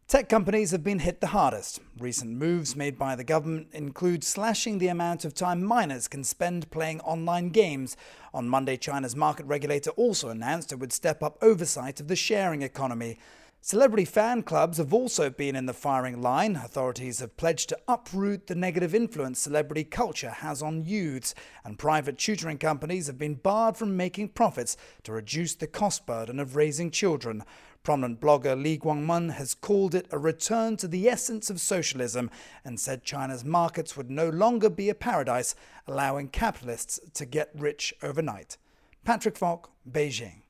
Tech companies have been hit the hardest. Recent moves made by the government include slashing the amount of time minors can spend playing online games. On Monday, China's market regulator also announced it would step up oversight of the sharing economy. Celebrity fan clubs have also been in the firing line. Authorities have pledged to uproot the negative influence celebrity culture has on youths, and private tutoring companies have been barred from making profits to reduce the cost burden of raising children. Prominent blogger Li Guangmen has called it a return to the essence of socialism and said China's markets would no longer be a paradise, allowing capitalists to get rich overnight. Patrick Falk, Beijing.